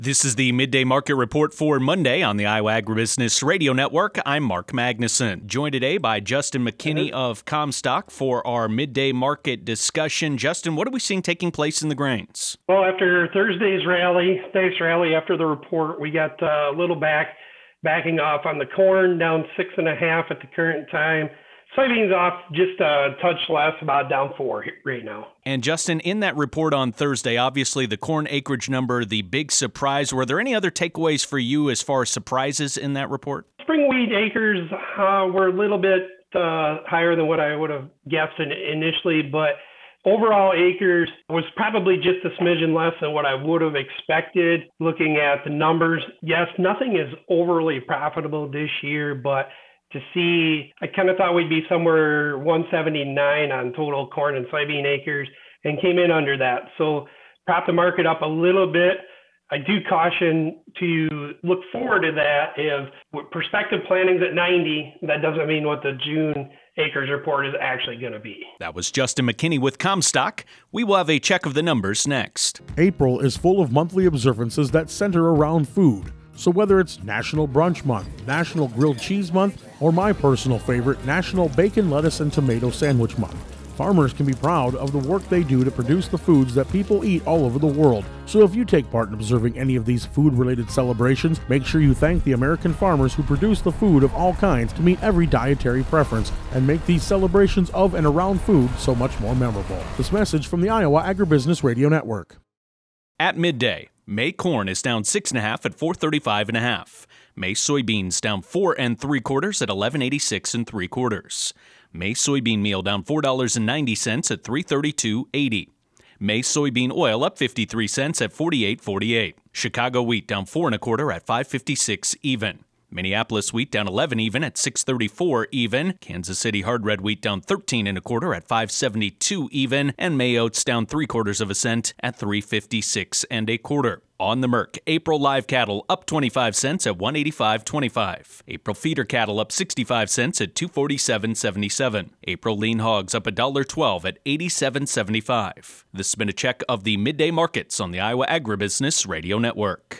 This is the Midday Market Report for Monday on the Iowa Agribusiness Radio Network. I'm Mark Magnuson, joined today by Justin McKinney of Comstock for our midday market discussion. Justin, what are we seeing taking place in the grains? Well, after Thursday's rally, after the report, we got a little backing off on the corn, down 6.5 at the current time. Soybeans off just a touch less, about down 4 right now. And Justin, in that report on Thursday, obviously the corn acreage number, the big surprise. Were there any other takeaways for you as far as surprises in that report? Spring wheat acres were a little bit higher than what I would have guessed initially, but overall acres was probably just a smidgen less than what I would have expected looking at the numbers. Yes, nothing is overly profitable this year, but to see, I kind of thought we'd be somewhere 179 on total corn and soybean acres and came in under that. So prop the market up a little bit. I do caution to look forward to that. If prospective planning's at 90, that doesn't mean what the June acres report is actually going to be. That was Justin McKinney with Comstock. We will have a check of the numbers next. April is full of monthly observances that center around food. So whether it's National Brunch Month, National Grilled Cheese Month, or my personal favorite, National Bacon, Lettuce, and Tomato Sandwich Month, farmers can be proud of the work they do to produce the foods that people eat all over the world. So if you take part in observing any of these food-related celebrations, make sure you thank the American farmers who produce the food of all kinds to meet every dietary preference and make these celebrations of and around food so much more memorable. This message from the Iowa Agribusiness Radio Network. At midday, May corn is down 6.5 at 435.5. May soybeans down 4 3/4 at 11.86 3/4. May soybean meal down $4.90 at 332.80. May soybean oil up 53 cents at 48.48. Chicago wheat down 4 1/4 at 5.56 even. Minneapolis wheat down 11 even at 6.34 even. Kansas City hard red wheat down 13 1/4 at 5.72 even. And May oats down 3/4 cent at 3.56 1/4. On the Merc, April live cattle up 25 cents at 185.25. April feeder cattle up 65 cents at 247.77. April lean hogs up $1.12 at 87.75. This has been a check of the midday markets on the Iowa Agribusiness Radio Network.